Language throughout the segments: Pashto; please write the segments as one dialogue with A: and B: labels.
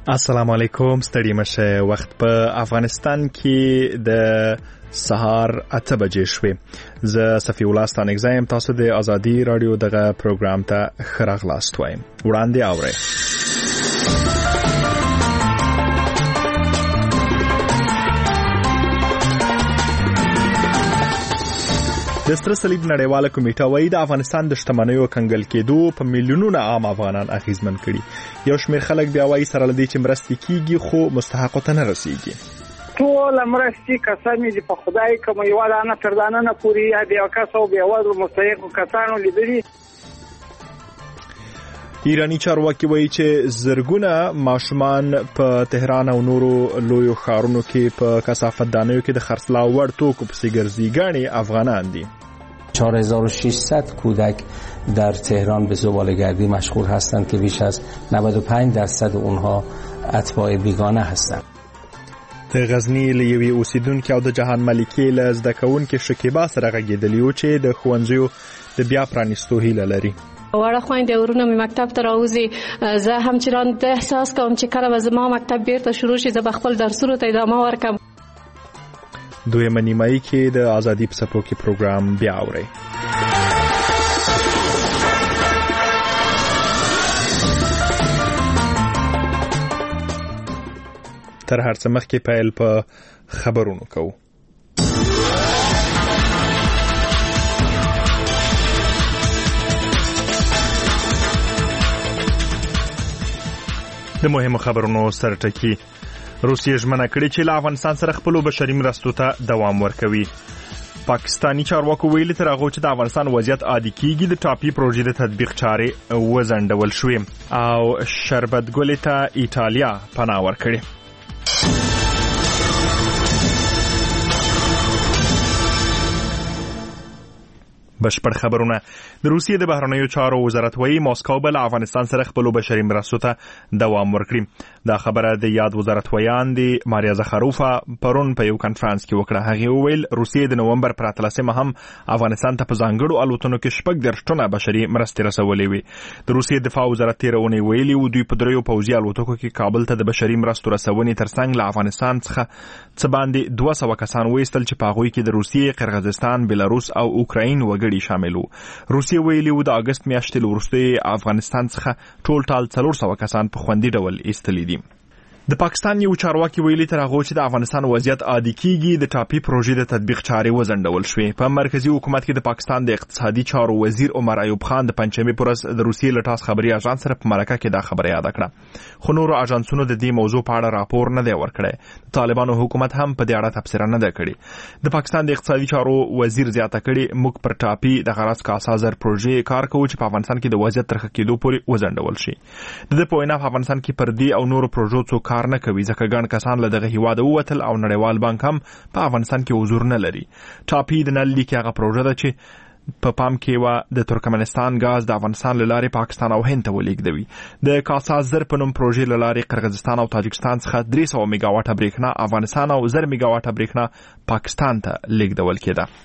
A: السلام علیکم، ستړي مشه. وخت په افغانستان کې د سهار 8 بجې شوې. زه صفی الله ستانکزایم. تاسو د ازادي رادیو دغه پروګرام ته ښه راغلاست وایم. وړاندې اورئ. د ستر صلیب نړیواله کمیټه وايي د افغانستان د شتمنیو کنګل کېدو په میلیونونو عام افغانان اغیزمن کړي. یو شمېر خلک بیا وايي سره لدی چې مرستې کیږي خو مستحقو ته نه رسیږي.
B: ټول مرستې کسانې چې په خدای کوم یو دانه تر دانه نه پوری یا بیا کسو بیا وځو مستحق کسانو لیدلي.
A: ایرانی چارواکي وایي چې زرګونه ماشومان په تهران او نورو لویو ښارونو کې په کثافتدانیو کې د خرڅلاو وړ توکو پسې ګرځي. ګڼې افغانان دي.
C: 4600 کودک در تهران به زباله‌گردی مشغول هستند که بیش از 95% اونها اتباع بیگانه هستند.
A: د غزنی له یوې اوسیدونکو او د جهان ملکي له زده کوونکو شکیبا سره غږېدلی و چې د ښوونځیو د بیا پرانیستو هیله لري.
D: وړه خویندې ورونه مې مکتب ته راوځي. زه همچنان د احساس کوم چې کله به زما مکتب بیرته شروع شي زه به خپل درسونو ته ادامه ورکړم.
A: دویمه نیمایي کې د ازادي په څپو کې پروګرام بیا اورئ. تر هر څه مخکې پیل په خبرونو کوو. د مهمو خبرونو سرټکی. روسیه ژمنه کړې چې له افغانستان سره خپل بشري مرستو ته دوام ورکوي. پاکستانی چارواکو ویلي تر هغه چې د افغانستان وضعیت عادي کیږي د ټاپي پروژې د تطبیق چارې وزندول شوې او شربت ګلې ته ایټالیا پناه ورکړي. بشپړ خبرونه. د روسیې د بهرنیو چارو وزارت وایي ماسکو به له افغانستان سره خپل بشري مرستو ته دوام ورکړي. دا خبره د یاد وزارت ویان دی ماریا زخروفا پرون په یو کانفرنس کې وکړه. هغه وویل روسیې د نومبر پر 13 هم افغانستان ته په ځانګړو الوتنو کې 6 ټنه بشري مرستې رسولې وي. د روسیې دفاع وزارت تیرونی ویلي و دوی په دریو پوځي الوتکو کې کابل ته د بشري مرستو رسونې ترڅنګ له افغانستان څخه څه باندې 200 کسان وایستل چې په هغوی کې د روسیې، قرغیزستان، بلاروس او اوکراین وګړي شامل وو. روسیې ویلي و د اگست میاشتې وروسته افغانستان څخه ټول ټال 400 کسان په خوندي ډول ایستلي دي. د پاکستان یو چارواکي ویلي تر هغه چې د افغانستان وضعیت عادي کیږي د ټاپي پروژې د تطبیق چارې وزندول شوې. په مرکزی حکومت کې د پاکستان د اقتصادي چارو وزیر عمر ایوب خان د پنځمې پر ورځ د روسیې له ټاس خبري اژانس سره په مرکه کې دا خبره یاد کړه. خو نورو اژانسونو د دې موضوع په اړه راپور نه دی ورکړی. طالبانو حکومت هم په دې اړه تبصره نه ده کړې. د پاکستان د اقتصادي چارو وزیر زیاته کړي موږ پر ټاپي د غرض کاسازر پروژې کار کوو چې په افغانستان کې د وضعیت تر ښه کېدو پورې وزندول شي. د دې په وینا په افغانستان کې پر دې او نورو پروژو څوک کار نه کوي ځکه ګڼ کسان له دغه هیواد ووتل او نړیوال بانک هم په افغانستان کې حضور نه لري. ټاپي د نل لیک هغه پروژه ده چې په پام کې و د ترکمنستان غاز د افغانستان له لارې پاکستان او هند ته ولیږدوي. د کاسازر په نوم پروژې له لارې قرغیزستان او تاجکستان څخه 300 میگاواټه بریښنا افغانستان او 1000 میگاواټه بریښنا پاکستان ته لیږدول کېده.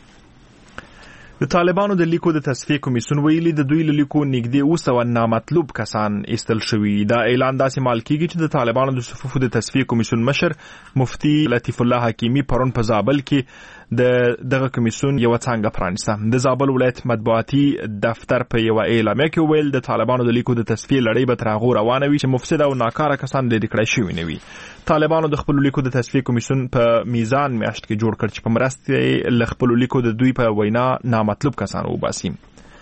A: د طالبانو د لیکو د تصفیه کمیسیون ویلي د دوی له لیکو نږدې 200 نامطلوب کسان ایستل شوي. دا اعلان داسې مال کیږي چې د طالبانو د صفوفو د تصفیه کمیسیون مشر مفتی لطیف الله حکیمی پرون په زابل کې دغه کمیسیون یو څنګه پرانیسته. د زابل ولایت مطبوعاتي دفتر په یو اعلامیه کې ویل د طالبانو د لیکو د تصفیه لړۍ به تر هغه روانه وي چې مفسد او ناکاره کسان لرې کړای شوي نه وي. طالبانو د خپل لیکو د تصفیه کمیسیون په میزان میاشت کې جوړ کړ چې په مرسته له خپل لیکو د دوی په وینا نامطلوب کسان وباسي.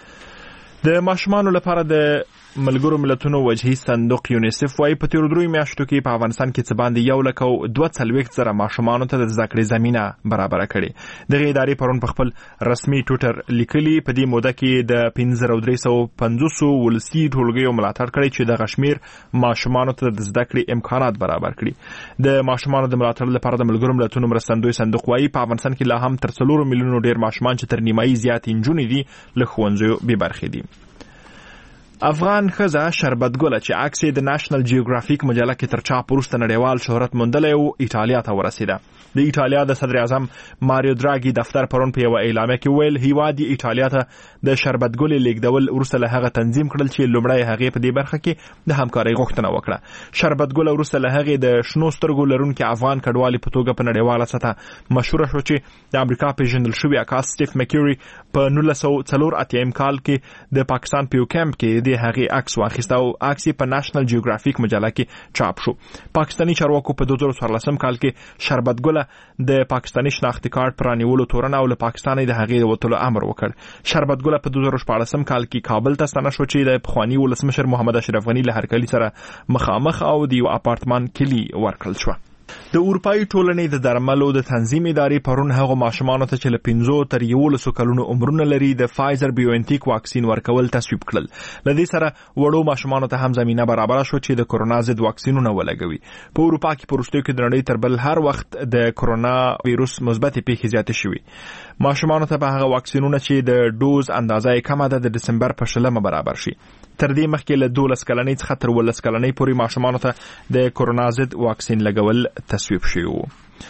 A: د ماشومانو لپاره د ملګرو ملتونو وجهي صندوق یونیسف وايي په تیرو 3 میاشتو کې په افغانستان کې څه باندې 1,240,000 ماشومانو ته د زده کړې زمینه برابر کړې. دغه ادارې پرون په خپل رسمي ټویټر لیکلي په دې موده کې د 5350 ولسي ټولګیو ملاتړ کړی چې د غشمیر ماشومانو ته د زده کړې امکانات برابر کړي. د ماشومانو د ملاتړ لپاره د ملګرو ملتونو مرستندوی صندوق وايي په افغانستان کې لا هم تر 4 میلیونو ډیر ماشومان چې تر نیمایي زیات نجونې دي له ښوونځیو بې برخې دي. افغان ښځه شربت ګله چې عکس یې د نېشنل جیوګرافیک مجله کې تر چاپ وروسته نړیوال شهرت موندلی و ایټالیا ته ورسېده. د ایټالیا د صدر اعظم ماریو دراګي دفتر پرون په یوه اعلامیه کې ویل هیواد یې ایټالیا ته د شربت ګلې لیږدول وروسته له هغه تنظیم کړل چې لومړی هغې په دې برخه کې د همکارۍ غوښتنه وکړه. شربت ګله وروسته له هغې د شنو سترګو لرونکي افغان کډوالې په توګه په نړیواله سطحه مشهوره شو چې د امریکا پیژندل شوي عکاس سټیف مکیوري په 1984 کال کې د پاکستان په یو کیمپ کې د هغې عکس واخیسته او عکس یې په نېشنل جیوګرافیک مجله کې چاپ شو. پاکستاني چارواکو په 2014 کال کې شربت ګله د پاکستاني شناختي کارت پرانیولو تورن او له پاکستان د هغې د وتلو امر وکړ. شربت ګله په 2014 کال کې کابل ته ستنه شو چې د پخواني ولسمشر محمد اشرف غني له هرکلي سره مخامخ او د یو اپارتمان کلی ورکړل شو. د اروپایي ټولنې د درملو د تنظیم ادارې پرون هغو ماشومانو ته چې له 5 تر 11 کلونو عمرونه لري د فایزر بیوانتیک واکسین ورکول تصویب کړل. له دې سره وړو ماشومانو ته هم زمينه برابر شو چې د کرونا ضد واکسینونه ولګوي. په اروپا کې په وروستیو کې د نړۍ تر بل هر وخت د کرونا وایروس مثبت پیښې زیاتې شوې. ماشومانو ته به هغه واکسینونه چې د ډوز اندازه یې کمه ده د دسمبر په 20 برابر شي. تر دې مخکې له 12 کلنۍ څخه تر 18 کلنۍ پورې ماشومانو ته د کرونا ضد واکسین لګول تصویب شوی وو.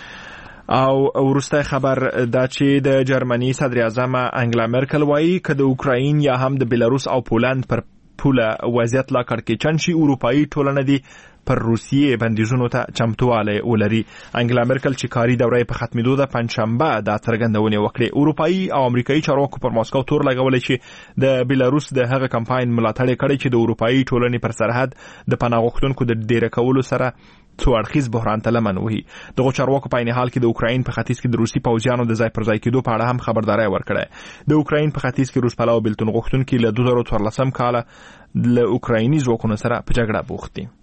A: او وروسته خبر دا چې د جرمني صدر اعظم انګلا مرکل وایي که د اوکراین یا هم د بلاروس او پولند پر پوله وضعیت لا کړکېچن شي اروپایي ټولنه دي پر روسیې بندیزونو ته چمتوالی ولري. انګلا مرکل چې کاري دوره په ختمېدو ده پنجشنبه دا څرګندونې وکړې. اروپایي او امریکایي چارواکو پر ماسکو تور لګولی چې د بلاروس د هغه کمپاین ملاتړ کړی چې د اروپایي ټولنې پر سرحد د پناه غوښتونکو د ډیره کولو سره څو اړخیز بحران ته لمن وهي. دغه چارواکو په عین حال کې د اوکراین په ختیځ کې د روسي پوځیانو د ځای پر ځای کېدو په اړه هم خبرداري ورکړه. د اوکراین په ختیځ کې روس پلاو بلتون غوښتونکي له 2014 کال له اوکرایني ځواکونو سره په جګړه بوخت دي.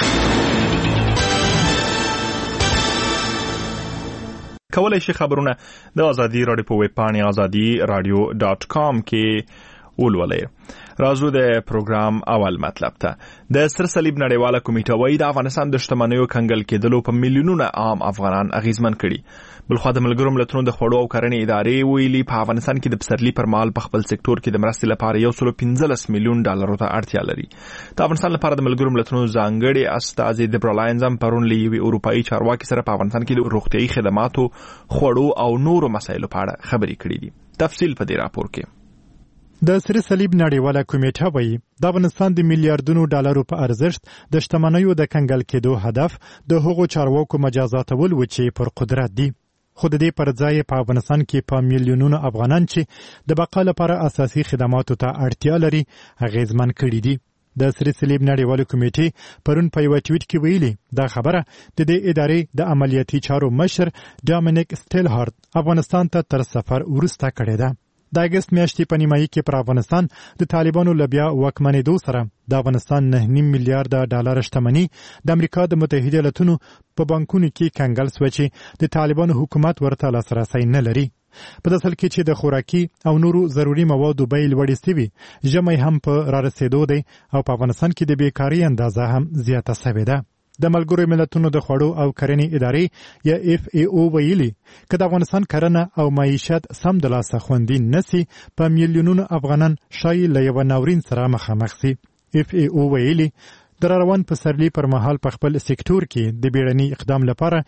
A: کولای شي خبرونه د ازادي رادیو په ویب پاڼه azadi.radio.com کې ولولئ. راځو د پروګرام اول مطلب ته. د سر صلیب نړیواله کمیټه وايي د افغانستان د شتمنیو کنګل کېدلو په میلیونونه عام افغانان اغیزمن کړي. بلخوا د ملګرو ملتونو د خوړو او کرنې ادارې ویلي په افغانستان کې د پسرلي پر مهال په خپل سکتور کې د مرستې لپاره $115 میلیون ته اړتیا لري. د افغانستان لپاره د ملګرو ملتونو ځانګړي استازي دیبرا لاینز پرون له یوې اروپایي چارواکي سره په افغانستان کې د روغتیايي خدماتو، خوړو او نورو مسایلو په اړه خبرې کړې دي. تفصیل په دې راپور کې.
E: د سر صلیب نړیواله کمیټه وایي د افغانستان د میلیارډونو ډالرو په ارزښت د شتمنیو د کنګل کېدو هدف د هغو چارواکو مجازاتول و چې پر قدرت دي. خو د دې پر ځای په افغانستان کې په میلیونونو افغانان چې د بقا لپاره اساسي خدماتو ته اړتیا لري اغیزمن کړي دي. د سر صلیب نړیواله کمیټې پرون په یو ټویټ کې ویلي دا خبره د دې ادارې د عملیاتي چارو مشر ډامینیک سټیلهارت افغانستان ته تر سفر وروسته کړې ده. د اگست میاشتې په نیمایي کې پر افغانستان د طالبانو له بیا واکمنېدو سره د افغانستان 9.5 میلیارډ ډالر شتمني د امریکا د متحده ایالاتونو په بانکونو کې کنګل شوه چې د طالبانو حکومت ورته لاسرسی نه لري. په داسې کې چې د خوراکي او نورو ضروري موادو بیې لوړې سوي، ژمی هم په رارسېدو دی او په افغانستان کې د بیکارۍ اندازه هم زیاته سوې ده. د ملګرو ملتونو د خوړو او کرنې ادارې یا FAO ویلي که د افغانستان کرنه او معیشت سم د لاسه خوندي نسی په میلیونونو افغانان شایي له یو ناورین سره مخامخ سي. FAO ویلي د روان پسرلي پر مهال په خپل سکتور کې د بیړني اقدام لپاره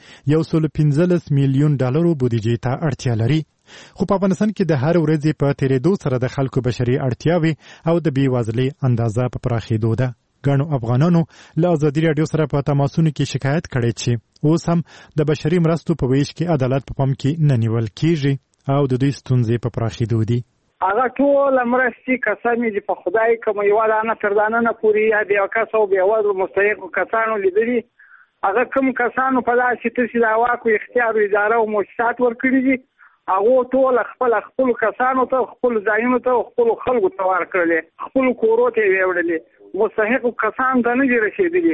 E: $115 میلیون بودیجې ته اړتیا لري. خو په افغانستان کې د هر ورځې په تیریدو سره د خلکو بشري اړتیاوې او د بېوزلۍ اندازه په پراخېدو ده. ګڼو افغانانو له ازادي راډیو سره په تماسونو کې شکایت کړی چې اوس هم د بشري مرستو په ویش کې عدالت په پام کې نه نیول کیږي او د دوی ستونزې په پراخېدو دي.
B: هغه ټول مرستې کسانې چې په خدای کوم یو دانه تر دانه نه پوري یا د کس او بېوزلو مستحقو کسانو لیدلي، هغه کوم کسانو په داسې تاسې د واکو اختیار اداره او مؤسسات ورکړي دي، هغه ټول خپل کسانو ته، خپل ځایونو ته، خپل خلکو ته ورکړل، خپل کورو ته ویوړل، مستحق کسان ته نه رسیدلي.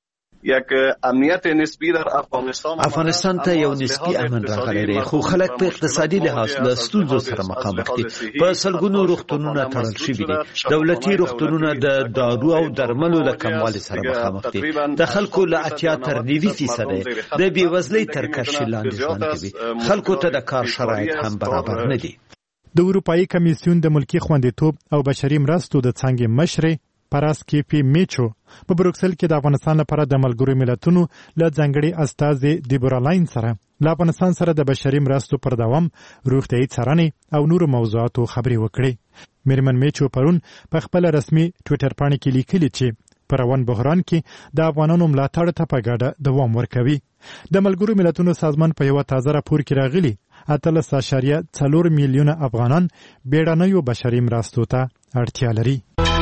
F: یک امنیت نسبی در
G: افغانستان ته یو نسبی امن راغلی دی، خو خلک په اقتصادي لحاظ له ستونزو سره مخامخ دي. په سلګونو روغتونونه تړل شوي دي. دولتي روغتونونه د دارو او درملو له کموالي سره مخامخ دي. د خلکو له 80 تر 90% د بېوزلۍ تر کرښې لاندې ژوند کوي. خلکو ته د کار شرایط هم برابر نه دي.
E: د اروپایي کمیسیون د ملکی خوندیتوب او بشري مرستو د څانګې مشر پراسکیپی میچو په بروکسل کې د افغانستان لپاره د ملګرو ملتونو له ځانګړي استازي دیبورالاین سره له افغانستان سره د بشري مرستو پر دوام روغتیايي څارنې او نورو موضوعاتو خبرې وکړې. میرمن میچو پرون په خپل رسمي ټویټر باندې کې لیکلي چې په روان بحران کې د افغانانو ملاتړ ته په ګډه دوام ورکوي. د ملګرو ملتونو سازمان په یو تازه راپور کې راغلي 13.4 میلیونه افغانان بیړنیو بشري مرستو ته اړتیا لري.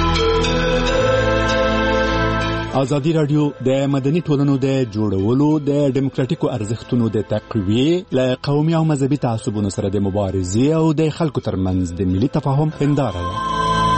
H: ازادي رادیو د مدني ټولنو د جوړولو د ډیموکراتیکو ارزښتونو د تقویې له قومي او مذهبي تعصبونو سره د مبارزې او د خلکو ترمنځ د ملي تفاهم هنداره ده.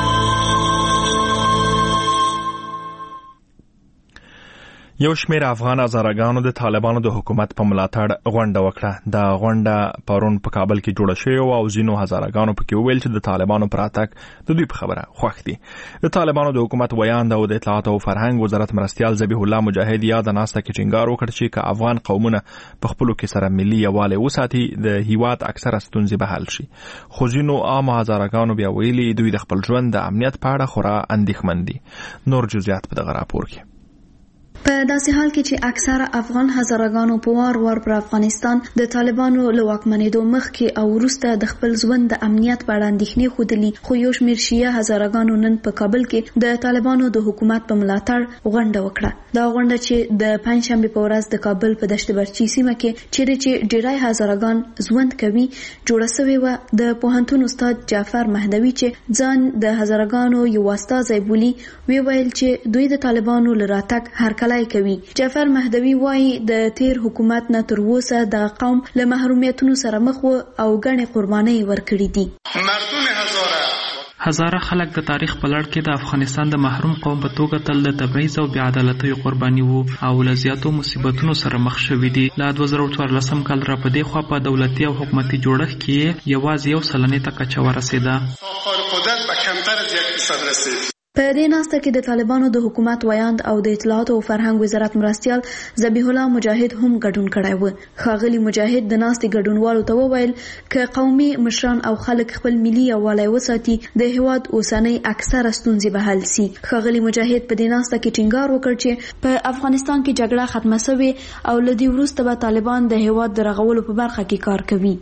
A: یو شمېر افغان هزارګانو د طالبانو د حکومت په ملاتړ غونډه وکړه. دا غونډه پرون په کابل کې جوړه شوې او ځینو هزارګانو پکې وویل چې د طالبانو پر اتاک د دوی په خبره خوښ دي. د طالبانو د حکومت ویاند او د اطلاعات او فرهنګ وزارت مرستیال ذبیح الله مجاهد یا د ناسته کې ټینګار وکړ چې که افغان قومونه په خپلو کې سره ملي یووالی وساتي د هیواد اکثره ستونزې به حل شي. خو ځینو عامو هزارګانو بیا ویلي دوی د خپل ژوند د امنیت په اړه خورا اندېښمن دي. نور جزئیات په دغه راپور کې.
I: په داسې حال کې چې اکثره افغان هزارګانو په وار پر افغانستان د طالبانو له واکمنېدو مخکې او وروسته د خپل ژوند د امنیت په اړه اندېښنې ښودلي، خو یو شمېر شیعه هزارګانو نن په کابل کې د طالبانو د حکومت په ملاتړ غونډه وکړه. دا غونډه چې د پنځشنبې په ورځ د کابل په دشت برچي سیمه کې چیرې چې ډېری هزارګان ژوند کوي جوړه شوې وه. د پوهنتون استاد جعفر مهدوي چې ځان د هزارګانو یو استازی بولي ویل چې دوی د طالبانو له راتګ هرکلی کوي. جعفر مهدوي وایي د تیر حکومت نه تر اوسه د قوم له محرومیتونو سره مخ و او ګڼې قربانۍ ورکړي دي.
J: هزاره خلک د تاریخ په لړ کې د افغانستان د محروم قوم په توګه تل د تبعیض او بې عدالتۍ قرباني وو او له زیاتو مصیبتونو سره مخ شوي دي. له 2014 کال را په دې خوا په دولتي او حکومتي جوړښت کې یوازې 1% ته کچه ورسېده.
I: په دې ناسته کې د طالبانو د حکومت ویاند او د اطلاعات او فرهنګ وزارت مرستیال ذبیح الله مجاهد هم ګډون کړی و. ښاغلي مجاهد د ناستې ګډونوالو ته وویل که قومي مشران او خلک خپل ملي یووالی وساتي د هیواد اوسنۍ اکثره ستونزې به حل سي. ښاغلي مجاهد په دې ناسته کې ټینګار وکړ چې په افغانستان کې جګړه ختمه شوې او له دې وروسته به طالبان د هیواد د رغولو په برخه کې کار کوي.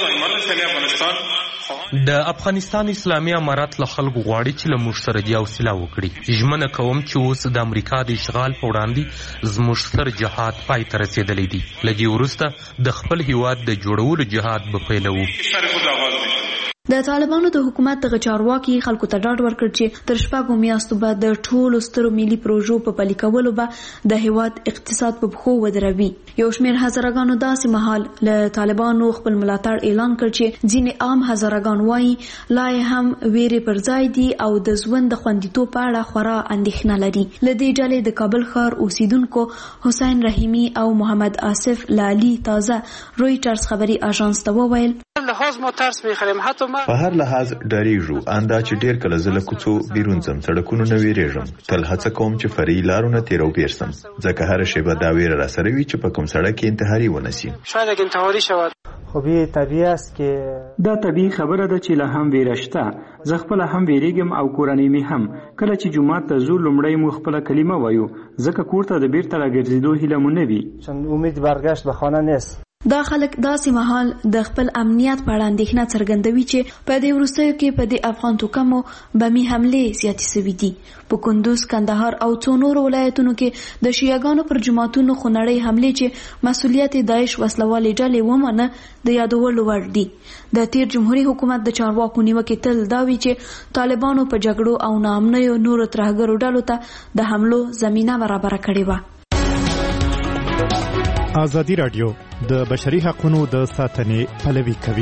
K: د افغانستان اسلامي امارات له خلکو غواړي چې له موږ سره د حوصله وکړي. ژمنه کوم چې اوس د امریکا د اشغال په وړاندې زموږ ستر جهاد پای ته رسېدلی دی. له دې وروسته د خپل هیواد د جوړولو جهاد به پیلوو.
I: د طالبانو د حکومت دغه چارواکي خلکو ته ډاډ ورکړ چې تر شپږو میاشتو به د ټولو سترو ملي پروژو په پلي کولو به د هیواد اقتصاد په پښو ودروي. یو شمېر هزارګانو داسې مهال له طالبانو خپل ملاتړ اعلان کړ چې ځینې عام هزارګان وایي لا یې هم ویرې پر ځای دي او د ژوند د خوندیتوب په اړه خورا اندېښنه لري. له دې ډلې د کابل ښار اوسیدونکو حسین رحیمي او محمد آصف لالي تازه رویټرز خبري اژانس ته وویل
L: په هر لحاظ ډاریږو اندا چې ډیر کله زله کوڅو بیرون ځم سړکونو نه ویریږم. تل هڅه کوم چې فري لارونه تیرو بیرسم ځکه هر شی به دا ویره را سره وي چې په کوم سړک انتحاري ونسی.
M: شاید انتحاري شود. خو به طبیعي است که
N: دا طبیعي خبره ده چې له هم ویرشته. زه خپل هم ویریږم او کورنۍ می هم. کله چې جمعه ته زو لمړی مو خپل کلمه وایو ځکه کوړه د بیرته راګرځېدو هیله مو نه وي.
M: چون امید برگشت به خانه نیست.
I: دا خلک داسې مهال د خپل امنیت په اړه اندېښنه څرګندوي چې په دې وروستیو کې په دې افغان توکمو بمي حملې زیاتې شوي دي. په کندوز، کندهار او څو نورو ولایتونو کې د شیعاګانو پر جماعتونو خونړۍ حملې چې مسؤلیت داعش وسلوالې ډلې ومنه د یادولو وړ دي. د تیر جمهوریت حکومت د چارواکو نیوکې تل دا وي چې طالبانو په جګړو او ناامنیو نورو ترهګرو ډلو ته د حملو زمینه برابره کړې وه.
E: ازادي رادیو د بشري حقوقو د ساتنې پلوي کوي.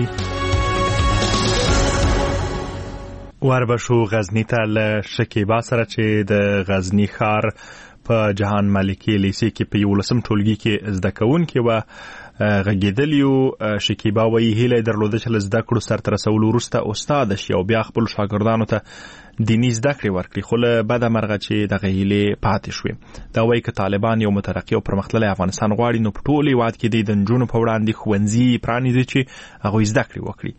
A: وربشو غزنی ته له شکیبا سره چې د غزنی ښار په جهان ملکی لیسې کې په 11م ټولګي کې زده کوونکې و غږیدلیو. شکیبا وایي هیله درلوده چې له زده کړو سرته رسولو وروسته استاد شي او بیا خپل شاګردانو ته دیني زده کړې ورکړي، خو له بده مرغه چې دغه هیلې پاتې شوې. دا وایي که طالبان یو مترقي او پرمختللی افغانستان غواړي نو په ټول هیواد کې د نجونو په وړاندې ښوونځي پرانیزي چې هغوی زده کړې وکړي.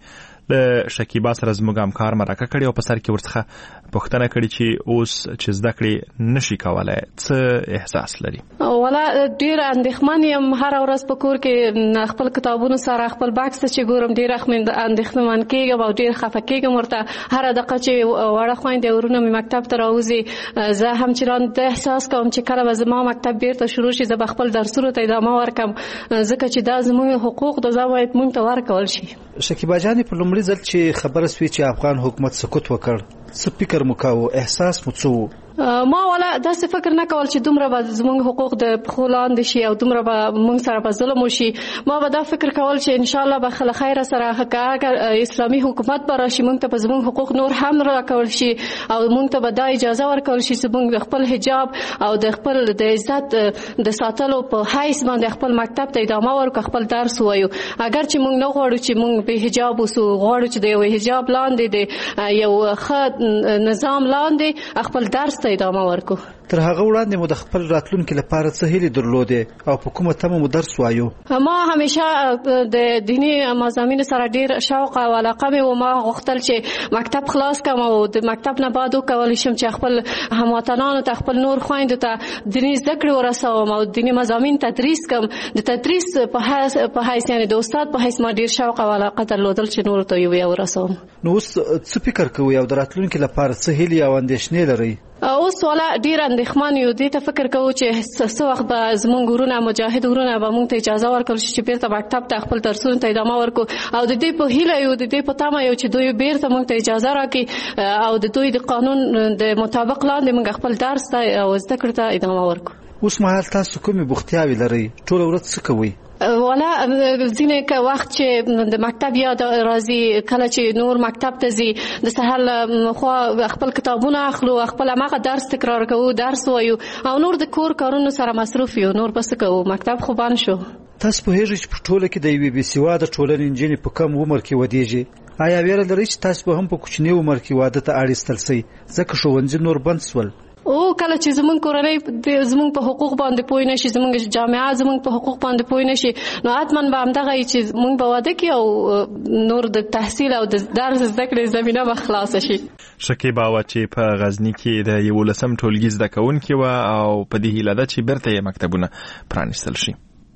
A: له شکیبا سره زموږ همکار مرکه کړې او په سر کې ورڅخه پوښتنه کړې چې اوس چې زده کړې نشي کولای څه احساس لري.
D: ولا ډیر اندېښمن یم، هر ورځ په کور کې خپل کتابونو سره خپل باکس چې ګورم ډیر اندېښمن کېږم او ډیر خفه کېږم. ورته هر دقیقه چې وړه خویندې ورونه مې مکتب ته راوځي زه هم چران د احساس کوم چې کله به زما مکتب بیرته شروع شي زه به خپل درسونو ته ادامه ورکم، ځکه چې دا زموږ حقوق د باید موږ ته ورکول شي.
O: شکیبا جانې په لومړي ځل چې خبره سوي چې افغان حکومت سقوط وکړ څه فکر مو کاوه، احساس مو څه و؟
D: ما ولا داسې فکر نه کول چې دومره به زموږ حقوق د پښو لاندې شي او دومره به موږ سره به ظلم وشي. ما به دا فکر کول چې ان شاء الله به خل خیر سره اگر اسلامي حکومت به راشي موږ ته به زموږ حقوق نور هم راکول شي او موږ ته به دا اجازه ورکول شي چې موږ خپل حجاب او د خپل د عزت د ساتلو په حیث باندې خپل مکتب ته ادامه ورکړو، خپل درس وایو. اگر چې موږ نه غواړو چې موږ به حجاب وسو، غواړو چې د یو حجاب لاندې د یو ښه نظام لاندې خپل درس ته ادامه ورکو.
O: تر هغه وړاندې مو د خپل راتلونکي لپاره څه هیلې درلودې او په کومه تمه مو درس وایو؟
D: ما همیشه د دینی مضامین سره ډیر شوق او علاقه مې و. ما غوښتل چې مکتب خلاص کړم او د مکتب نه بعد وکولی شم چې خپل هموطنانو ته خپل نور خویندو ته دیني زده کړې ورسوم او دیني مضامین تدریس کړم. د تدریس په حیث یعنې د استاد په حیث ما ډیر شوق او علاقه درلودل چې نور ته یې ورسوم.
O: نو اوس څه فکر کوئ او د راتلونکي لپاره څه هیلې او اندېښنې لرئ؟
D: اوس ولا ډیر اندېښمن یو، دې ته فکر کوو چې څه وخت به زموږ ورونه مجاهد ورونه به موږ ته اجازه ورکړي چې بیرته مکتب ته خپل درسونو ته ادامه ورکړو او د دې په هیله یو، د دې په تمه یو چې دوی بیرته موږ ته اجازه راکړي او د دوی د قانون د مطابق لاندې موږ خپل درس ته او زده کړې ته ادامه ورکړو.
O: اوس مهال تاسو کومې بوختیاوې لرئ؟ ټول ورځ څه کوئ؟
D: ولا ځینې وخت چې د مکتب یاد راځي، کله چې نور مکتب ته ځي د سهار خو خپل کتابونه اخلو، خپل هغه درس تکرار کوو، درس وایو او نور د کور کارونو سره مصروف یو، نور بس کوو. مکتب خو بند شو.
O: تاسو پوهیږئ چې په ټوله کې د یوې بې سواده ټولنې نجونې په کم عمر کې ودیږي. آیا ویره لرئ چې تاسو به هم په کوچني عمر کې واده ته اړ ایستل شئ ځکه ښوونځي نور بند شول؟
D: او کله چې زمونږ کورنۍ زمونږ په حقوق باندې پوه نشي، زمونږ جامعه زمونږ په حقوق باندې پوه نشي، نو حتما به همدغه چې مونږ به واده کې او نور د تحصیل او د درس زده کړې زمینه به خلاصه شي.
A: شکیبا وا چې په غزنی کې د 11م ټولګي زده کوونکې وه او په دې هیله ده چې بیرته یې مکتبونه پرانیستل شي.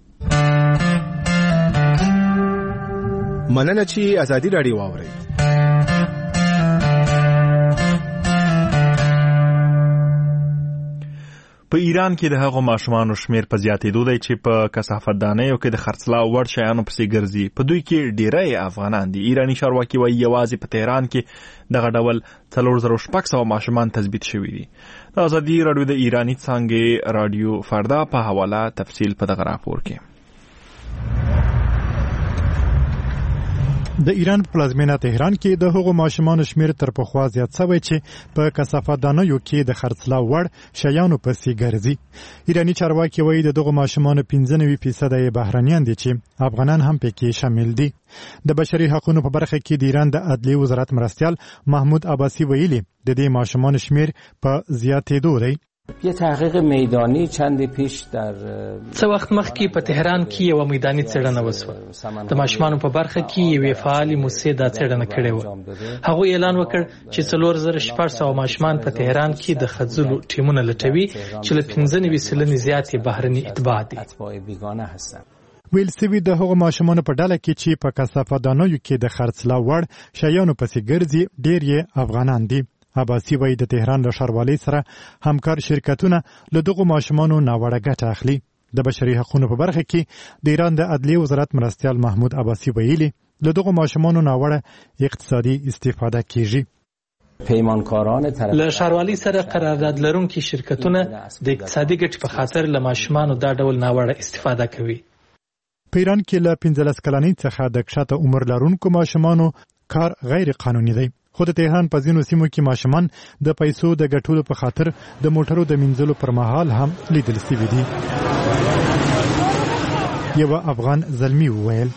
P: مننه چې ازادي راډیو واورئ.
A: په ایران کې د هغو ماشومانو شمیر په زیاتېدو دی چې په کثافتدانیو کې د خرڅلاو وړ شیانو پسې ګرځي. په دوی کې ډیری افغانان دي. ایرانی چارواکي وایي یوازې په تهران کې دغه ډول 4600 ماشومان تثبیت شوي دي. د ازادي راډیو د ایرانی څانګې رادیو فردا په حواله تفصیل په دغه راپور کې.
E: د ایران په پلازمینه تهران کې د هغو ماشومانو شمیر تر پخوا زیات شوی چې په کثافتدانیو کې د خرڅلاو وړ شیانو پسې ګرځي. ایرانی چارواکي وایي دغه ماشومانو 95% یې بهرنیان دي چې افغانان هم پکې شامل دي. د بشري حقوقو په برخه کې د ایران د عدلیې وزارت مرستیال محمود عباسی ویلي د دې ماشومانو شمیر په زیاتېدو دی.
C: یه تحقیق میدانی چند پیش در
J: څه وخت مخکې په تهران کې یو میداني څېړنه وسوه. د ماشومانو په برخه کې یوې فعالې موسسې دا څېړنه کړې وه. هغوی اعلان وکړ چې 4600 ماشومان په تهران کې د ښځلو ټیمونه لټوي چې له 95% زیاتې بهرني اتباع دي.
E: ویل سوي د هغو ماشومانو په ډله کې چې په کثافتدانیو کې د خرڅلاو وړ شیانو پسې ګرځي ډېر یې افغانان دي. عباسی وایي د تهران له ښاروالۍ سره همکار شرکتونه له دغو ماشومانو ناوړه ګټه اخلي. د بشري حقوقو په برخه کې د ایران د عدلیې وزارت مرستیال محمود عباسی ویلي له دغو ماشومانو ناوړه اقتصادي استفاده کیږي.
J: له ښاروالۍ سره قرارداد لرونکي شرکتونه د اقتصادي ګټې په خاطر له ماشومانو دا ډول ناوړه استفاده کوي.
E: په ایران کې له 15 کلنۍ څخه د کښته عمر لرونکو ماشومانو کار غیر قانوني دی. خو د تهران په ځینو سیمو کې ماشومان د پیسو د ګټلو په خاطر د موټرو د مینځلو پر مهال هم لیدل شوي دي. یو افغان زلمی وویل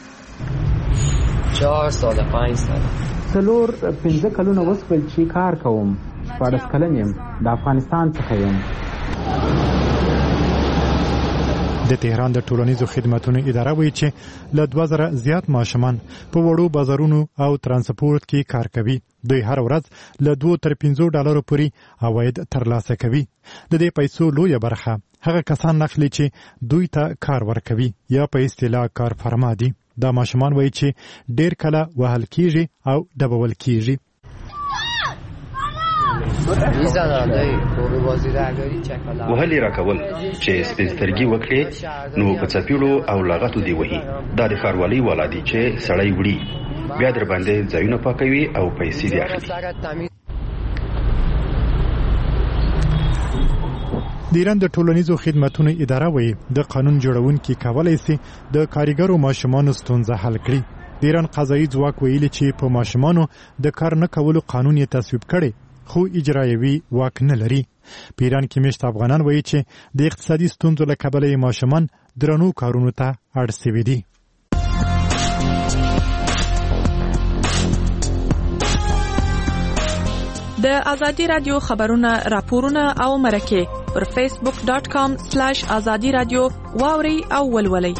Q: 4 سال 5 سال
N: 5 کلونه وسپل چې کار کوم. 14 کلن یم، د افغانستان څخه یم.
E: د د تهران د ټولنیزو خدماتو اداره وایي چې له 2000 زیات ماشومان په وړو بازارونو او ترانسپورت کې کار کوي. دوی هر ورځ له $2 تر $15 پورې عواید ترلاسه کوي. د دې پیسو لویه برخه هغه کسان اخلي چې دوی ته کار ورکوي یا په اصطلاح کارفرما دي. دا ماشومان وایي چې ډیر کله وهل کیږي او ډبول کیږي.
Q: وهلې راکول چې سپېڅلترګي وکړي نو په څپېړو او لغتو دی وهي. دا د ښاروالۍ والا دي چې سړی وړي بیا در باندې ځایونه پاکوي او پیسې دی اخلي.
E: د ایران د ټولنیزو خدماتو اداره وایي د قانون جوړونکي کولای شي د کارګرو ماشومانو ستونزه حل کړي. د ایران قضایي ځواک ویلي چې په ماشومانو د کار نه کولو قانون یې تصویب کړي خو اجرایوي واک نه لري. په ایران کې مشت افغانان وایي چې د اقتصادي ستونزو له کبله ماشومان درنو کارونو ته اړ شوي دي.
R: د ازادي رادیو خبرونه راپورونه او مرکه پر facebook.com/azadi radio واوري او ولولي.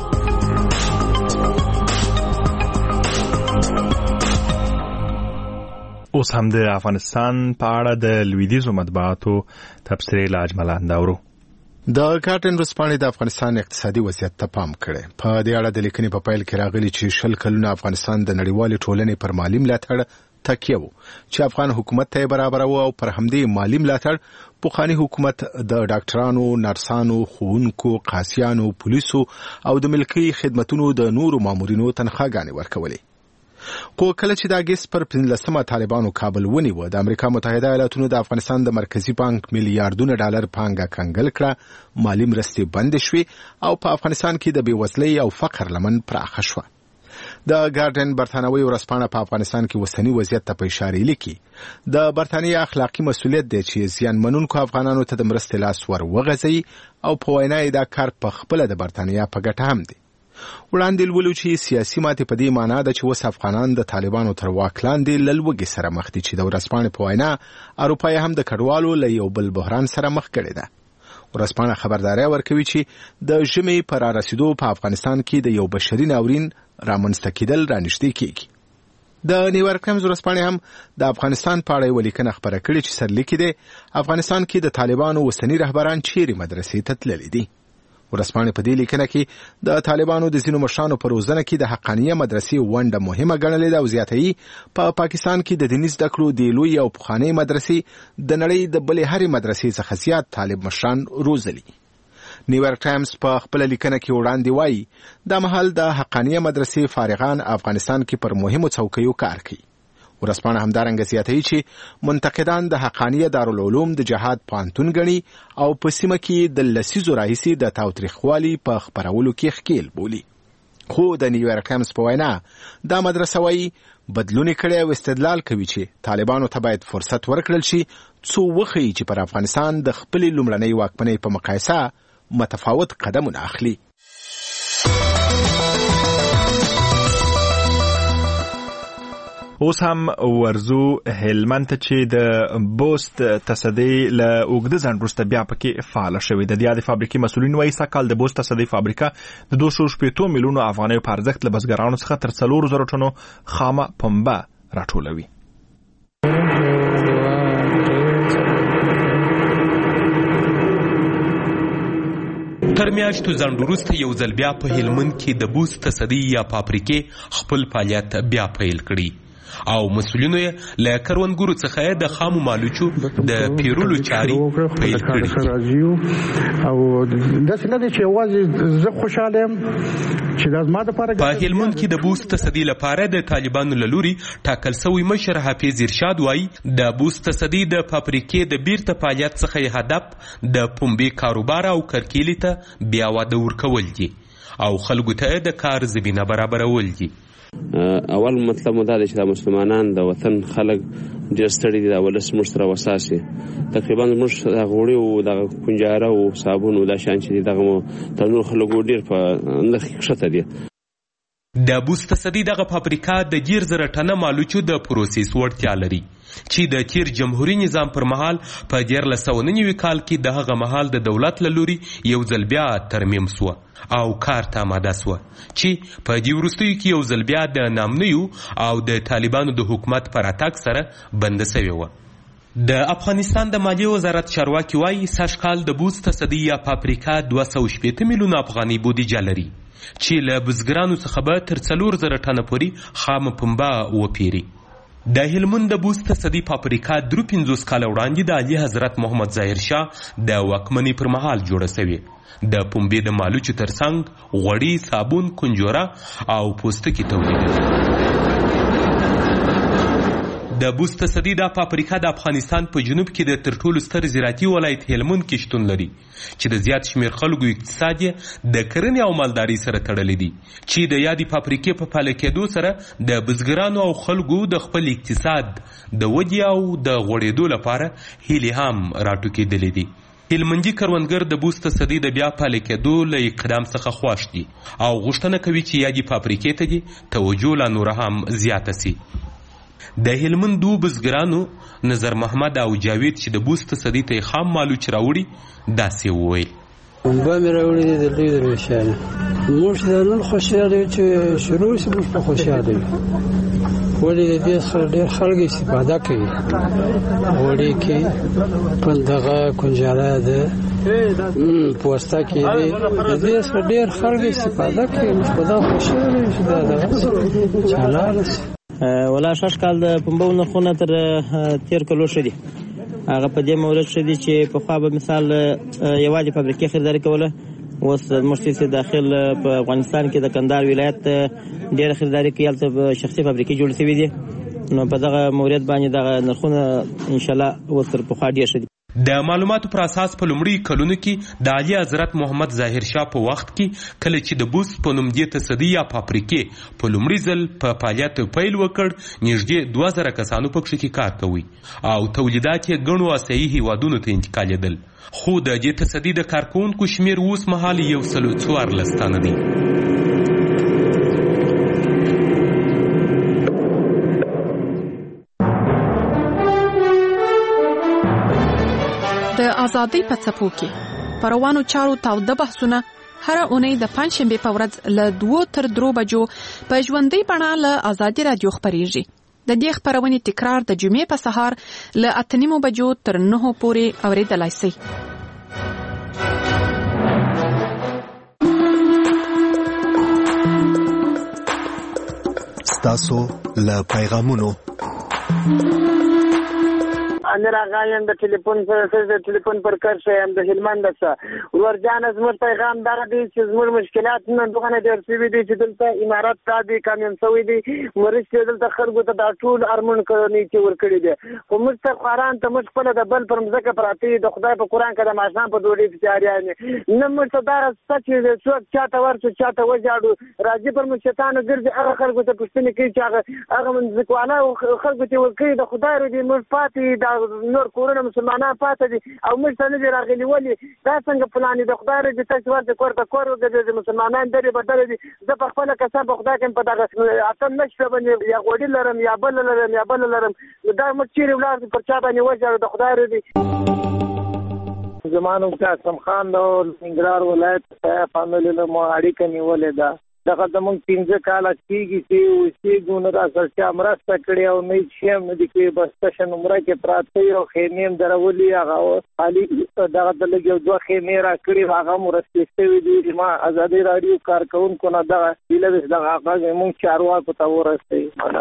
A: اوس هم د افغانستان په اړه د لویدیزو مطبوعاتو تبصرې له اجمل انداورو.
P: د ګارډن ورځپاڼې د افغانستان اقتصادي وضعیت ته پام کړي. په دې اړه د لیکنې په پیل کې راغلي چې 20 کلونه افغانستان د نړیوالې ټولنې پر مالی ملاتړ تکیه وو چې افغان حکومت ته برابر وو او پر همدې مالی ملاتړ پوخانی حکومت د ډاکټرانو، نرسانو، ښوونکو، قاضیانو، پولیسو او د ملکي خدماتو د نورو مامورینو تنخواګانې ورکولې. خو کله چې د اگست پر 15 طالبانو کابل ونیو، د امریکا متحده ایالاتونو د افغانستان د مرکزی بانک میلیارډونه ډالر پانګه کنګل کړه، مالی مرستې بند شوې او په افغانستان کې د بیوزلۍ او فقر لمن پراخه شوه. د ګارډن برتانوي ورځپاڼه په افغانستان کې وسنی وضعیت ته په اشاره لیکي د برتانیې اخلاقی مسؤلیت دی چې زیان منونکو افغانانو ته د مرستې لاس ور وغځي او په وینا یې دا کار په خپل د برتانیا په ګټه هم دی. وړاندې ولو چې سیاسي ماتې په دې معنی ده چې وس افغانان د طالبانو تر واک لاندې لږ سره مخ دي چې د ورځپاڼې په وینا اروپا هم د کډوالو له یو بل بحران سره مخ کړي ده. ورځپاڼه خبرداري ورکوي چې د ژمي پر رسیدو په افغانستان کې د یو بشري ناورین رامنځته کېدل رانږدې کیږي. د نیویارک ټایمز ورځپاڼه هم د افغانستان په اړه ولیکنه خبره کړې چې سرلیکي ده افغانستان کې د طالبانو وسنی رهبران چیرې مدرسې ته تللي دي. ورځپاڼه په دې لیکنه کې د طالبانو د ځینو مشرانو پر روزنه کې د حقانیه مدرسې ونډه مهمه ګڼلې ده او زیاتوي په پاکستان کې د دیني زده کړو د لوی او پخواني مدرسې د نړۍ د بلې هرې مدرسې څخه زیات طالب مشران روزلي. نیویارک ټایمز په خپل لیکنه کې وړاندې وایي د مهال د حقانیه مدرسې فارغان افغانستان کې پر مهمو څوکیو کار کوي. ورځپاڼه همدارنګه زیاتوي چې منتقدان د حقانیه دارالعلوم د جهاد پوهنتون ګڼي او په سیمه کې د لسیزو راهیسې د تاوتریخوالي په خپرولو کې ښکیل بولي. خو د نیویارک ټایمز په وینا دا مدرسه وایي بدلون کړي او استدلال کوي چې طالبانو ته باید فرصت ورکړل شي څو وښیي چې پر افغانستان د خپلې لومړنۍ واکمنۍ په مقایسه متفاوت قدمونه اخلي.
A: اوس هم ورزو هلمند ته چې د بوست تصدی له اوږده ځنډ وروسته بیا پکې فعاله شوې ده. د یادې فابریکې مسؤلین وایي سږ کال د بوست تصدی فابریکه د 2.8 میلیونو افغانیو په ارزښت له بزګرانو څخه تر 4,000 ټنو خامه پنبه راټولوي.
K: تر میاشتو ځنډ وروسته یو ځل بیا په هلمند کې د بوست تصدی یا فابریکې خپل فعالیت بیا پیل کړي او مسؤلینو یې له کروندګرو څخه د خامو مالوچو د پیرولو چارې پیل کړي
S: او داسې نه دی چې یوازې زه خوشاله یم چې دا زما دپاره
K: په هلمند کې د بوست تصدي لپاره د طالبانو له لوري ټاکل سوی مشر حافظ ارشاد وایي د بوست تصدي د فابریکې د بیرته فعالیت څخه هدف د پنبې کاروبار او کرکیلې ته بیا وده ورکول دي او خلکو ته د کار زمینه برابرول دي.
T: اول مطلب مو دا دی چې د مسلمانان د وطن خلک ډېر ستړي دي، د ولس موږ سره وساس یې تقریبا موږ د غوړي او د پنجاره او صابون او دا شیان چې دي دغه مو تر نور خلکو ډېر په نرخ کښته دي.
K: د بوس تصدي دغه فابریکه د 10,000 ټنه مالوچو د پروسس وړتیا لري چې د تیر جمهوریت نظام پر مهال په 1999 کال کې دغه مهال د دولت له لوري یو ځل بیا ترمیم شو او کار ته آماده شو چې په دې وروستیو کې یو ځل بیا د نامنیو او د طالبانو د حکومت پر اتاک سره بند شوی و. د افغانستان د مالیې وزارت چارواکي وایي سږ کال د بوس تصدي یا فابریکه 260 میلیونه افغاني بودیجه لري چې له بزګرانو څخه به تر 4,000 ټنه پورې خام پنبه وپیري. د هلمند د بوس تصدي فابریکه 53 کال وړاندې د اعلی حضرت محمد ظاهر شاه د واکمنۍ پر مهال جوړه شوې. د پنبې د مالوچو ترڅنګ غوړي، صابون، کنجوره او پوستکي تولید. د بوس تصدي دا فابریکه د افغانستان په جنوب کې د تر ټولو ستر زراعتي ولایت هلمند کې شتون لري چې د زیات شمیر خلکو اقتصاد د کرنې او مالدارۍ سره تړلی دی چې د یادې فابریکې په فعاله کېدو سره د بزګرانو او خلکو د خپل اقتصاد د ودې او د غوړېدو لپاره هیلې هم راټوکېدلې دي. هلمندي کروندګر د بوس تصدي د بیا فعاله کېدو له اقدام څخه خوښ دي او غوښتنه کوي چې یادې فابریکې ته دي توجه لا نور هم زیاته سي. د هلمندو بزګرانو نظر محمد او جاوید چې د بوس تصدي ته خام مالوچ راوړي داسې وویل.
U: پنبه مې راوړي دي د لوی درویشانه موږ د نن خوشحاله یو چې شروع شي موږ په خوشحاله یو ولې د دې ډېر خلک استفاده کوي وړي کې پندغه کنجاره ده پوستا کې د دې څخه ډېر خلک استفاده کوي موږ په دا خوشحاله یو چې دا چالاله
V: ولا شش کال د پنبو نرخونه تر تیر کلو شدي هغه په دې مورد شدي چې په خوا به مثال یوازې فابریکې خریداري کوله اوس مشتري داخل په افغانستان کې د کندهار ولایت ډېر خریداري کوي هلته شخصي فابریکې جوړې شوي دي نو په دغه مورد باندې دغه نرخونه انشاءالله اوس تر پخوا ډېر شدي.
K: د معلوماتو پر اساس په لومړي کلونو کې د اعلی حضرت محمد ظاهر شاه په وخت کې کله چې د بوس په نوم دې تصدي یا فابریکې په لومړي ځل په فعالیت پیل وکړ نږدې 2,000 کسانو په کې کار کوي او تولیدات یې ګڼو آسیایي هیوادونو ته انتقالېدل خو د دې تصدي د کارکوونکو شمیر اوس مهال 114 تنه دی.
R: د ازادۍ په څپو کې پروانو چارو تاوده بحثونه هر اونۍ د پنځشنبه په ورځ له 2 تر 3 بجو په ژوندۍ بڼه له ازادي رادیو خبريږي. د دې خبرونې تکرار د جمعې په سهار له 8:30 بجو تر 9 پورې اوریدلای شئ.
W: ستاسو له پیغامونو
B: امیر آقا یم د ټلیفون پر کار شم د هلمند څخه ورجان زموږ پیغام دا دی چې زموږ مشکلات نن دغه ډېر څه دي چې دلته امارات تابع کامیون شوی دي مرستې دلته خلکو ته د ټول ارمون کړنی چې ورکړي دي خو موږ ته قرآن ته موږ خپل د بل پر مځکه پراتی د خدای په قرآن کې د ماشان په ډوډۍ تیاریان نه موږ ته دا سچ څوک چاته ورڅ چاته وځاړو راځي پر موږ شیطان ګرځي هغه خلکو ته پښتنه کوي چې هغه منځکواله خلکو ته ورکړي د خدای رضی موږ پاتې د نور کورونه مسلمانان پاتې دي او موږ ته نه دي راغلي ولې دا څنګه پلان د خدای رضی تاسو ورته کور ته کور د مسلمانان درې بدل دي زه په خپل قسم په خدای کې په دغه اتم نشته باندې یا غوډي لرم یا بل لرم دا موږ چیرې ولر پر چا باندې وځو د خدای رضی زمانو قاسم خان د ننګرهار ولایت په فامیل له مو اړیکه نیولې ده دغه د مونږ 15 کال کېږي چې اوسې ګونه را سره مرسته کړې او نه چې هم دي کې بس تشن عمره کې پراته یو خیمیم درولي هغه خالی دغه د لګي دوه خیمې را کړې هغه مرسته شوی دي ما ازادي رادیو کارکونکو نه دغه ویل دغه هغه مونږ چارواکو ته ورسېږي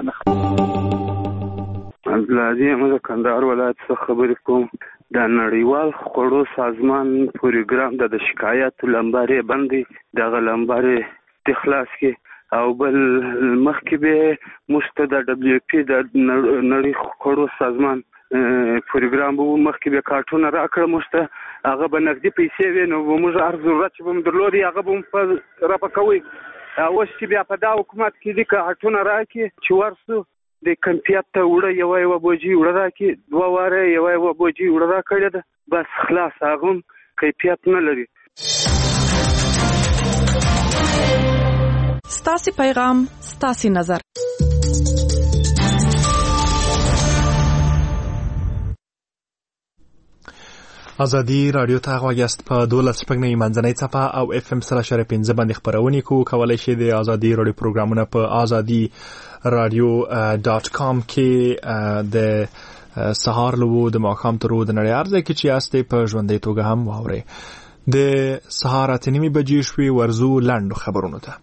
X: عبدالعزیز احمد کندهار ولایت څخه خبرې کوم د نړیوال خوړو سازمان پروګرام د شکایت لمبارې باندې دغه لمبارې خلاص کې او بل مخکې به مستد دبليو پی د نړۍ خوړو سازمان پروګرام وو مخکې به کارتونه راکړه مسته هغه به نقدي پیسې وینو موږ هر ضرورت چې بم درلودي هغه بم په راپکوي اوس چې بیا په دا حکومت کې د کارتونه راکې چې ورسو د کمپیوټر ته وړه یو بوجي وړه راکې دوه واره یو بوجي وړه راکړه ده بس خلاص هغه کیفیت نه لري.
R: ستاسو پیغام ستاسو نظر.
A: ازادي رادیو ته غواړئ په 12 منځنۍ صفحه او FM 3.5 باندې خبرونه کولای شئ. د ازادي رادیو پروګرامونه په azadi.radio.com کې د سهار لوو د ماښام ترو د نړۍ ارزه کې چې استه په ژوندۍ توګه هم واوري. د سهار 8:30 بجې شوي ورزو لاندو خبرونه ته.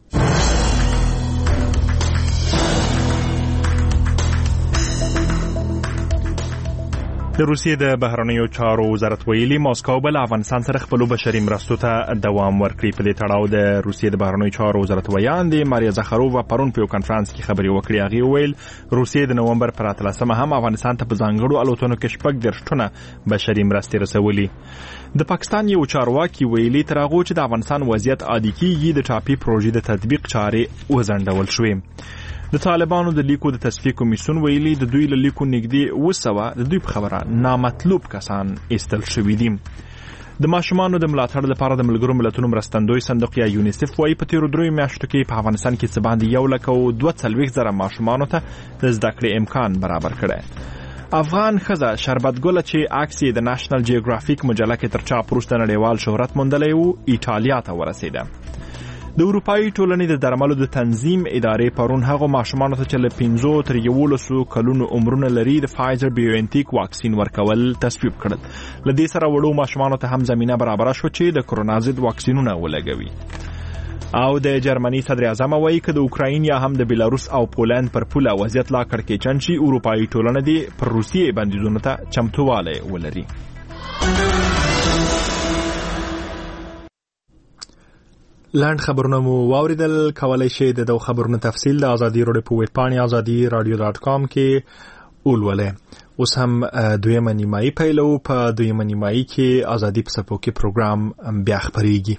A: د روسیې د بهرنیو چارو وزارت ویلي ماسکو به له افغانستان سره خپل بشري مرستو ته دوام ورکړي. په دې تړاو د روسیې د بهرنیو چارو وزارت ویان دی ماریا زخارووا پرون په کانفرنس کې خبري وکړي. هغه ویل روسیې د نومبر پر 13 هم افغانستان ته په ځانګړو الوتنو کې 14 ټنه بشري مرستې رسولي. د پاکستان یو چارواکي ویلي تر هغه چې د افغانستان وضعیت عادي کیږي د ټاپي پروژې د تطبیق چارې وزندول شوې. د طالبانو د لیکو د تصفیه کمیسیون ویلي د دوی له لیکو نږدې 200 د دوی په خبره نامطلوب کسان ایستل شوي دي. د ماشومانو د ملاتړ لپاره د ملګرو ملتونو مرستندوی صندوق یا یونیسف وايي په تیرو 3 میاشتو کې په افغانستان کې څه باندې 1,42,000 ماشومانو ته د زده کړې امکان برابر کړی. افغان ښځه شربت ګله چې عکس یې د نېشنل جیوګرافیک مجله کې تر چاپ وروسته نړیوال شهرت موندلی و ایټالیا ته ورسېده. د اروپایي ټولنې د درملو د تنظیم ادارې پرون هغه ماشومانو ته چې له 5 تر 11 کلونو عمرونه لري د فایزر بایوانټیک واکسین ورکول تصویب کړل. له دې سره وړو ماشومانو ته هم زمينه برابر شو چې د کرونا ضد واکسینونه ولګوي. او د جرمني صدر اعظم وایي چې د اوکراین یا هم د بیلاروس او پولند پر پوله وضعیت لا کړکېچن شي اروپایي ټولنه دی پر روسیې بندیزونو ته چمتواله ولري. لاند خبرونه مو واوریدل. کولای شئ د خبرونو تفصیل د ازادي رادیو په ویب پاڼه azadi.radio.com کې ولولئ. اوس هم دویمه نیمایي پیلو. په دویمه نیمایي کې ازادي په صفو کې پروګرام بیا خبرېږي.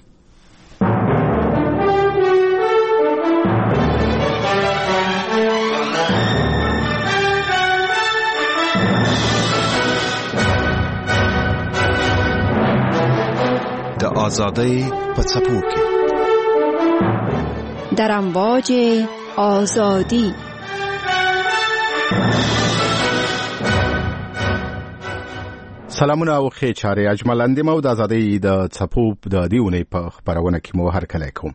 W: د ازادۍ په صفو کې
F: در امواج آزادی.
P: سلامونه او ښه چارې اجمل مو د ازادۍ د صفو د دیونې په خبرونه کې مو هرکلی کوم.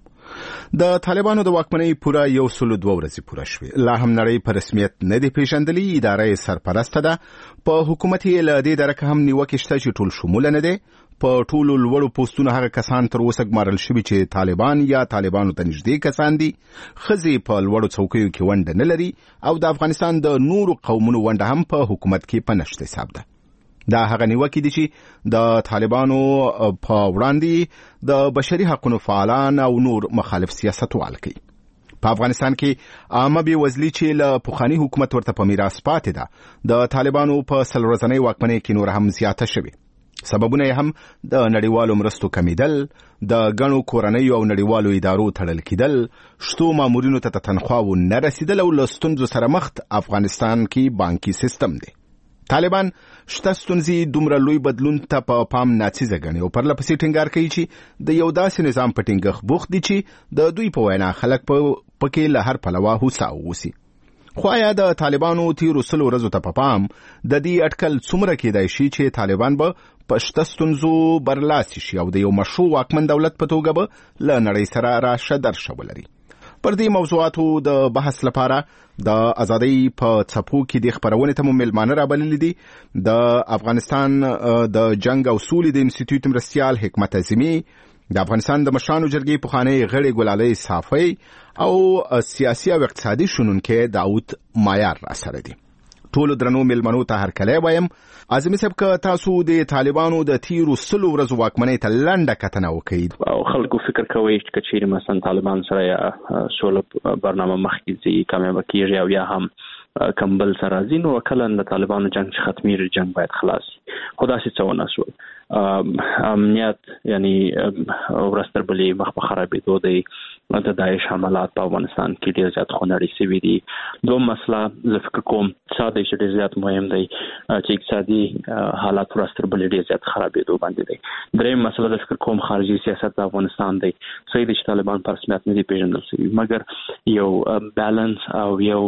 P: د طالبانو د واکمنۍ پوره 102 ورځې پوره شوې. لا هم نړۍ په رسمیت نه دی پیژندلې. اداره سرپرسته ده. په حکومت یې له دې درکه هم نیوکې شته چې ټول شموله نه دی. په ټولو لوړو پوسټونو هغه کسان تر اوسه ګمارل شوي چې طالبان یا طالبانو ته نږدې کسان دي. ښځې په لوړو څوکیو کې ونډه نه لري او د افغانستان د نورو قومونو ونډه هم په حکومت کې په نشته حساب ده. دا هغه نیوکې دي چې د طالبانو په وړاندې د بشري حقوقو فعالان او نور مخالف سیاستوال کوي. په افغانستان کې عامه بېوزلي چې له پخواني حکومت ورته په میراث پاتې ده د طالبانو په 100 ورځنۍ واکمنۍ کې نور هم زیاته شوې. سببونه یې هم د نړیوالو مرستو کمیدل، د غنو کورنۍ او نړیوالو ادارو تړل کېدل، شتو مامورینو ته تنخواو نه رسیدل او له ستونزو سره مخ افغانستان کې بانکي سیستم دی. طالبان شته ستونزې دومره لوی بدلون ته په پام ناڅیزه ګڼي او پرلپسې ټینګار کوي چې د یو داسې نظام په ټینګښت بوخت دي چې د دوی په وینا خلک پکې له هر پلوه هوسا اوسي. خو آیا د طالبانو تیرو 100 ورځو ته په پام د دې اټکل څومره کېدای شي چې طالبان به په شته ستونزو برلاسي شي او د یو مشروع واکمن دولت په توګه به له نړۍ سره راشه درشه ولري؟ پر دې موضوعاتو د بحث لپاره د ازادۍ په څپو کې د خبرونې ته ملمانه رابللي دي د افغانستان د جنگ او سولې د انسټیټیوټ مرستیال حکمت اعظمي، د افغانستان د مشرانو جرګې پخوانی غړي ګلالۍ صافی او سیاسي او اقتصادي شنونکي داود مایار را سره دي. ټول درنو ملمنو ته هرکلی وایم. اعظمي صاحب که تاسو د طالبانو د تیرو 100 ورځو واکمنۍ ته لنډه کتنه وکړئ
T: او خلکو فکر کوي چې چیرې مثلا طالبان سره سوله برنامه مخکې ځي کامیاب کیږي او یا هم کمبل سره ځینو کله د طالبانو جنگ ختمي جنگ باید خلاص خدا سي څونه شو امنیت یعنی ورستر بلی مخ په خرابېدو دی د داعش حملات په افغانستان کې ډیر زیات خونړي شوي دي. دوه مسله زه فکر کوم اقتصادي چې ډیر زیات مهم دی چې اقتصادي حالات ورستر بل ډیر زیات خرابېدو باندې دی. دریم مسله زه فکر کوم خارجي سیاست د افغانستان دی. صحیح دی چې طالبان په رسمیت نه دي پیژندل شوي، مګر یو بالانس او یو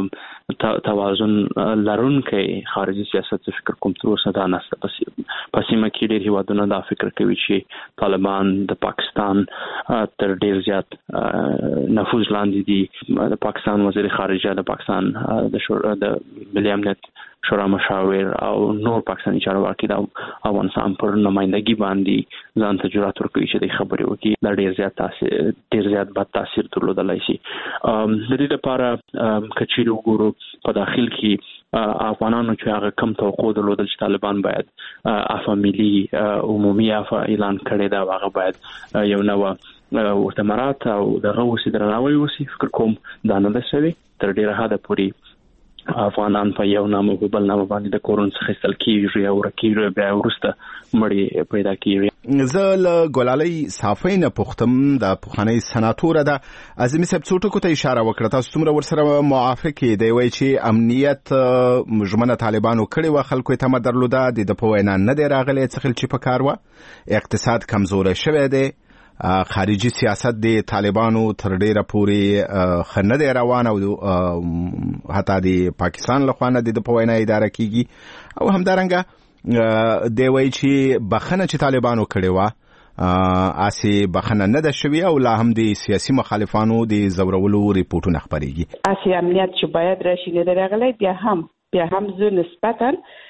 T: توازن لرونکی خارجي سیاست زه فکر کوم تر اوسه دا نشته. په سیمه کې ډیر هیوادونه دا فکر کوي چې طالبان د پاکستان تر ډیر زیات نفوذ لاندې دي. د پاکستان وزیر خارجه، د پاکستان د ملي امنیت شورا مشاور او نور پاکستاني چارواکي د افغانستان پر نمائندګي باندې ځان ته جرأت ورکوي چې د خبرې وکړي. دا ډیر زیات بد تاثیر درلودلی شي. د دې لپاره کچېرې وګورو په داخل کې افغانانو چې هغه کم توقع درلودل چې طالبان باید عفو ملي عمومي عفو اعلان کړي دا هغه باید یو نوه ورته مرات او دغه وسې درناوی وسي. فکر کوم دا نه ده شوی. تر ډیره حده پورې افغانان په یو نامه په بل نامه باندې د کورون څخه ایستل کېږي او ورکېږي، بیا وروسته مړی پیدا کېږي.
P: زه له ګلالۍ صافۍ نه پوښتم، د پخوانۍ سناتوره ده اعظمي صاحب څو ټکو ته اشاره وکړه. تاسو څومره ورسره موافق یې؟ دی وایي چې امنیت ژمنه طالبانو کړې وه، خلکو یې تمه درلوده، د په وینا نه دی راغلی څه خل چې په کار وه. اقتصاد کمزوری شوی دی، خارجي سیاست د طالبانو تر ډیره پورې خنه دی روان او حتی د پاکستان لخوا نه د په وینا اداره کیږي. او همدارنګه دی وایي چې بخنه چې طالبانو کړې وه اسی بخنه نه ده شوی او لا هم د سیاسي مخالفانو د زورولو ریپورتونه خبرېږي.
G: اسی امنیت چې باید راشي نه راغلی. بیا هم زه نسبتا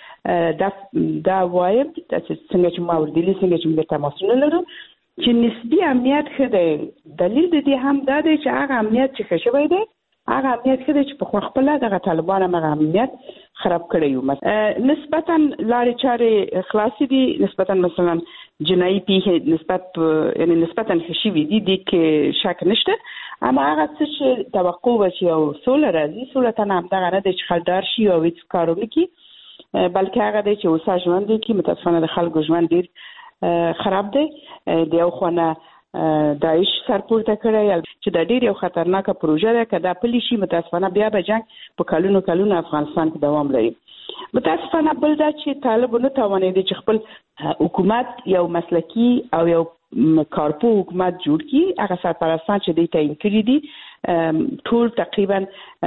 G: دا وایم څنګه چې ما وردلی څنګه چې موږ تماسونه لرو چې نسبی امنیت ښه دی. دلیل د دې هم دا دی چې هغه امنیت چې ښه شوی دی هغه امنیت ښه دی چې په خپله دغه طالبان هم هغه امنیت خراب کړی یو. نسبتا لارې چارې خلاصې دي، نسبتا مثلا جنایي پیښې یعنی نسبتا ښه شوي دي، دې کې شک نشته. اما هغه څه چې توقع وه چې یو سوله راځي، سوله ته همدغه نه دی چې خلدار شي او هېڅ کار ونه کړي، بلکې هغه دی چې اوسه ژوند وکړي. متاسفانه د خلکو ژوند ډېر خراب دی. د یو خونه داعش سرپورته کړی چې دا ډېر یو خطرناکه پروژه ده. که دا پلی شي متاسفانه بیا به جنګ په کلونو افغانستان کې دوام لري. متاسفانه بل دا چې طالب نه توانېدی چې خپل حکومت یو مسلکی او یو کارپو حکومت جوړ کړي. هغه سرپرستان چې دوی تعیین کړي دي ټول تقریبا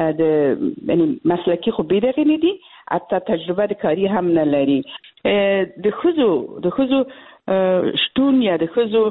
G: د یعنی مسلکی خو بې دغې نه دي، حتی تجربه د کاري هم نه لري. د ښځو شتون یا د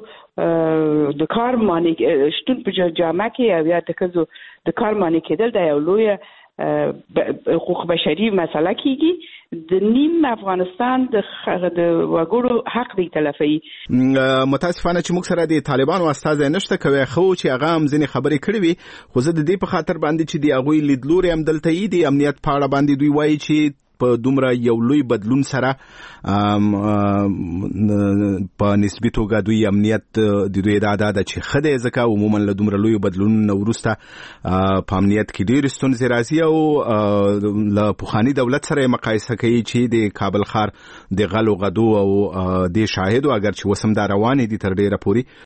G: ښځو د کار مانع شتون په جامعه کې او یا د ښځو د کار مانع کېدل دا یو لویه حقوق بشري مسله کېږي. د نیم افغانستان د وګړو حق دی تلفي.
P: متاسفانه چې موږ سره د طالبانو استازی نشته، کوي خو چې هغه هم ځینې خبرې کړې وي، خو زه د دې په خاطر باندې چې د هغوی لیدلوري هم دلته یي د امنیت په اړه باندې دوی وایي چې په دومره یو لوی بدلون سره په نسبی توګه دوی امنیت د دوی ادعا ده چې ښه دی، ځکه عموما له دومره لوی بدلون وروسته په امنیت کې ډېرې ستونزې راځي او له پخواني دولت سره مقایسه کوي چې د کابل ښار د غلو غدو او د شاهدو اگر چې اوس هم دا روانې دي تر ډېره پورې